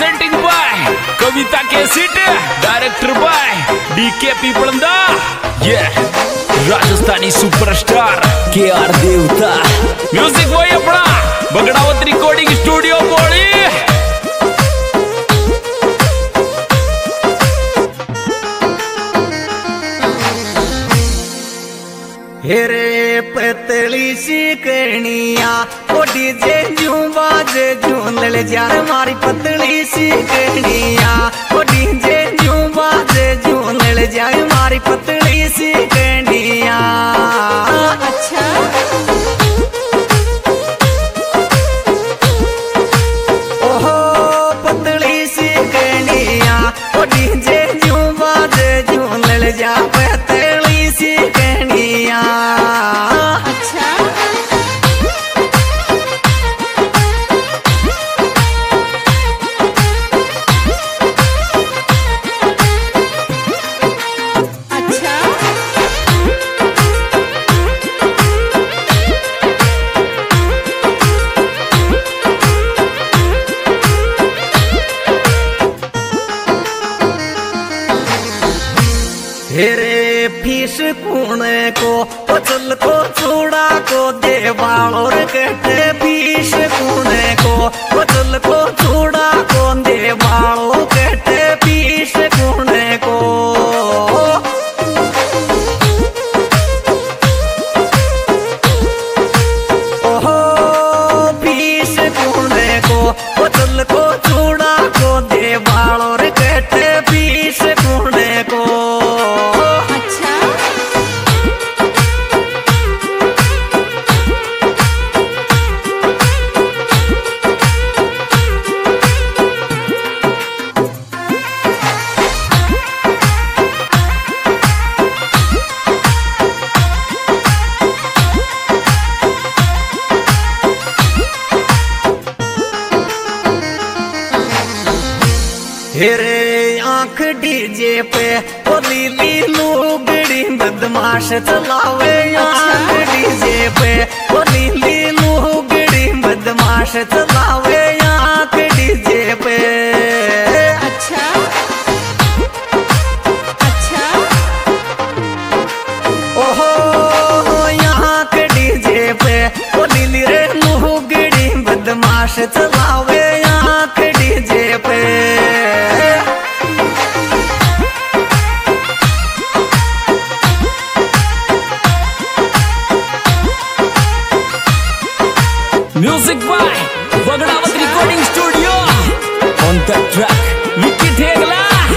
Presenting by Kavita cassette, director by DK Piplanda, ये Rajasthani superstar KR Devta, music by अपना Bagdawat recording studio बोली। हेरे पतली सी कनिया ओ डीजे जू बाजे झूलल जार मारी पतली सी कनिया ओ डीजे जू बाजे झूलल जार मारी पतली सी कनिया। अच्छा ओहो पतली सी कनिया ओ डीजे जू बाजे झूलल जा पतली सी कनिया। अच्छा अच्छा हेरे फीस कुणे को पचल को चूड़ा को देवालोर कटे फीस कुणे को पचल को चूड़ा को देवालो कटे फीस कुणे को। ओहो फीस कुणे को पचल को चूड़ा को देवालोर कटे फीस कुणे को। हेरे आंख डीजे पे ओ लीली लुगड़ी बदमाश चलावे आंख डीजे पे ओ लीली लुगड़ी बदमाश चलावे आंख डीजे पे। अच्छा अच्छा ओहो यहाँ के डीजे पे ओ लीली रे लुगड़ी बदमाश चलावे आंख डीजे पे। Music by Bagdawat recording studio, on the track Vicky Thegla.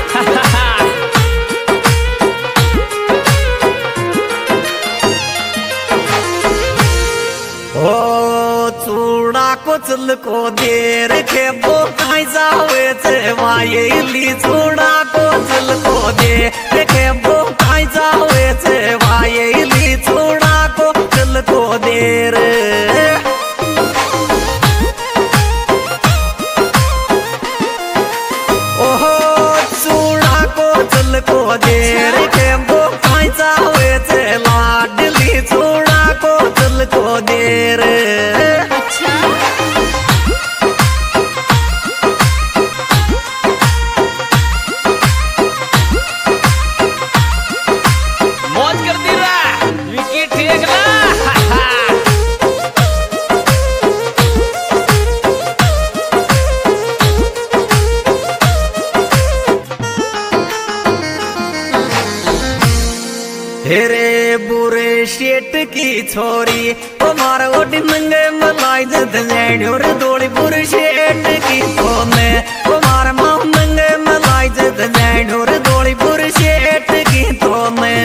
ओ चूड़ा को चल को देर के वो कहीं जावे से वायली चूड़ा को चल को देर के वो कहीं जावे से वायली चूड़ा को चल को देर। ओहो चूड़ा को चल को देर के वो कहीं जावे से लाडली चूड़ा को चल को देर। अच्छा मौज कर दी रहा विकी ठेगला। हेरे बुरे शेट की छोरी तुम्हारा ओडी नंगे मलाई जद लेडोर दौड़ी बुरे शेट की तोने तुम्हारा माँ नंगे मलाई जद लेडोर दौड़ी बुरे शेट की तोने।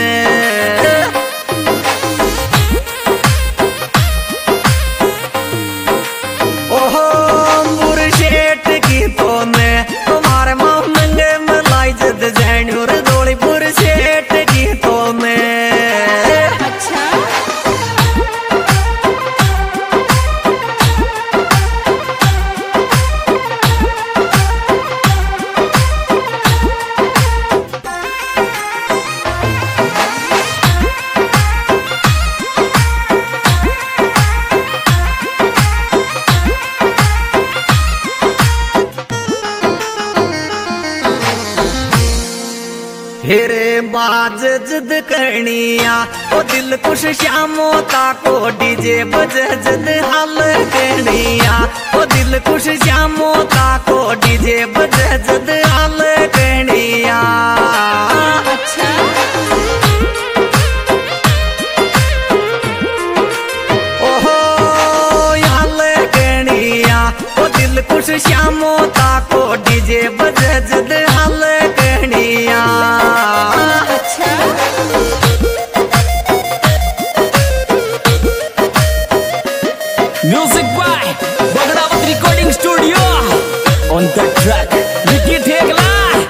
ओहो बुरे शेट की तोने तुम्हारे माँ नंगे मलाई जद लेडोर दौड़ी बुरे शेट की तोने। अच्छा बाज जिद करनिया ओ दिल खुश श्यामो ताको डीजे बजे जिद हाल करनिया ओ दिल खुश श्यामो ताको डीजे बजे जिद हाल करनिया। अच्छा ओहो हाल करनिया ओ दिल खुश श्यामो ताको डीजे बजे जिद हाल करनिया। अच्छा music by Bagdawat recording studio on the track Vicky Thekla.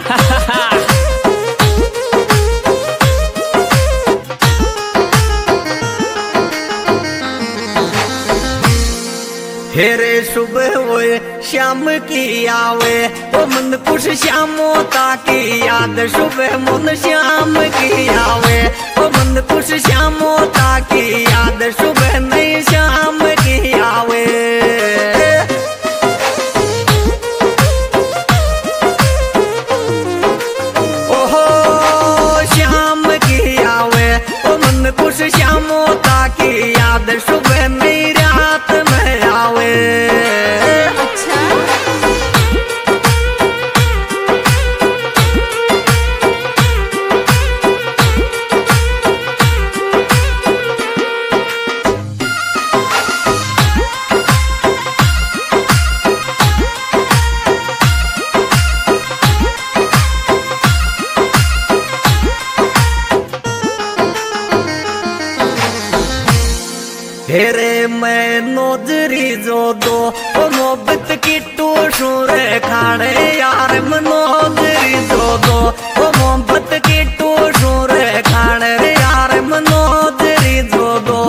हेरे सुबह होए शाम की आवे ओ मन खुश श्यामो ताकी याद सुबह मन श्याम की आवे ओ मन खुश श्यामो ताकी याद सुबह नहीं शाम की आवे। ओहो श्याम की आवे ओ मन खुश श्यामो ताकी याद सुबह नहीं रात में आवे। अच्छा हेरे मैं नोजरी जो दो ओ मोहब्बत की टूर खाने यार मनोजरी जो दो ओ मोहब्बत की टूर खाने यार मनोजरी जो दो।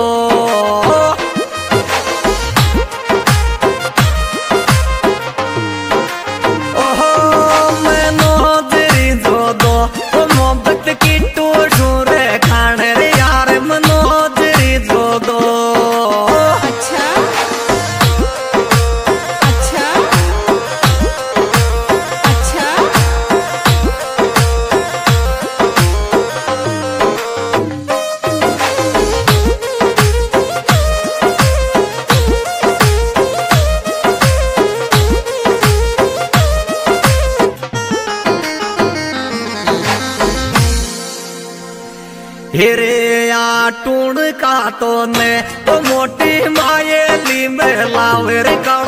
ओहो मैं नोजरी जो दो ओ मोहब्बत की टूर खाने यार मनोजरी जो दो। अच्छा अच्छा अच्छा हेरे टूण का तो ने तो मोटी माये ली में लावे रे का